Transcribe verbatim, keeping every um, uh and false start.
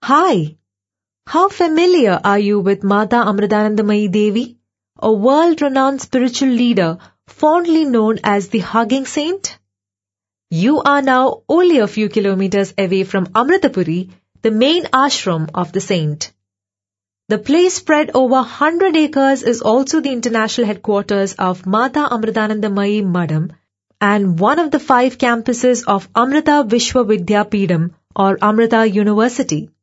Hi, how familiar are you with Mata Amritanandamayi Devi, a world-renowned spiritual leader fondly known as the Hugging Saint? You are now only a few kilometers away from Amritapuri, the main ashram of the saint. The place spread over one hundred acres is also the international headquarters of Mata Amritanandamayi Madam and one of the five campuses of Amrita Vishwa Vidya Peedam or Amrita University.